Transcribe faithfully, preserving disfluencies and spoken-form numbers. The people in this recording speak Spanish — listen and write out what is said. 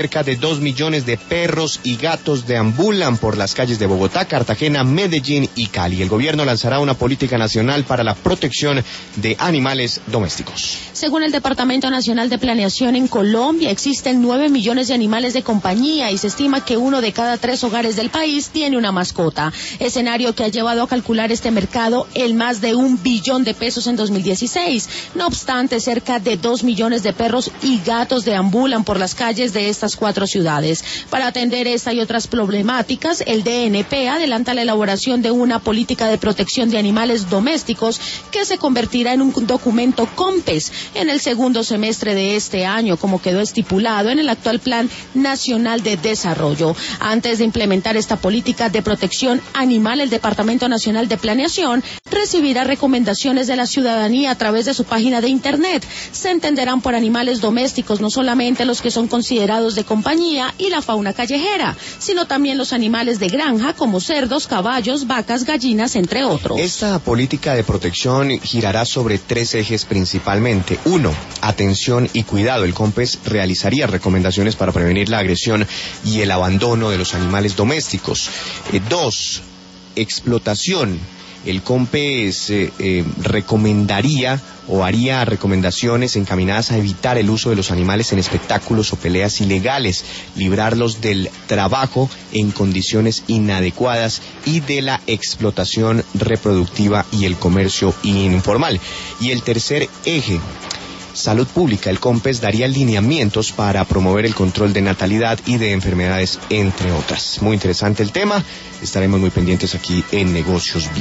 Cerca de dos millones de perros y gatos deambulan por las calles de Bogotá, Cartagena, Medellín y Cali. El gobierno lanzará una política nacional para la protección de animales domésticos. Según el Departamento Nacional de Planeación, en Colombia existen nueve millones de animales de compañía y se estima que uno de cada tres hogares del país tiene una mascota. Escenario que ha llevado a calcular este mercado el más de un billón de pesos en dos mil dieciséis. No obstante, cerca de dos millones de perros y gatos deambulan por las calles de estas cuatro ciudades. Para atender esta y otras problemáticas, el D N P adelanta la elaboración de una política de protección de animales domésticos que se convertirá en un documento COMPES en el segundo semestre de este año, como quedó estipulado en el actual Plan Nacional de Desarrollo. Antes de implementar esta política de protección animal, el Departamento Nacional de Planeación recibirá recomendaciones de la ciudadanía a través de su página de internet. Se entenderán por animales domésticos no solamente los que son considerados de compañía y la fauna callejera, sino también los animales de granja como cerdos, caballos, vacas, gallinas, entre otros. Esta política de protección girará sobre tres ejes principalmente. Uno, atención y cuidado. El COMPES realizaría recomendaciones para prevenir la agresión y el abandono de los animales domésticos. Eh, dos, explotación. El COMPES eh, eh, recomendaría o haría recomendaciones encaminadas a evitar el uso de los animales en espectáculos o peleas ilegales, librarlos del trabajo en condiciones inadecuadas y de la explotación reproductiva y el comercio informal. Y el tercer eje, salud pública. El COMPES daría lineamientos para promover el control de natalidad y de enfermedades, entre otras. Muy interesante el tema, estaremos muy pendientes aquí en Negocios Blue.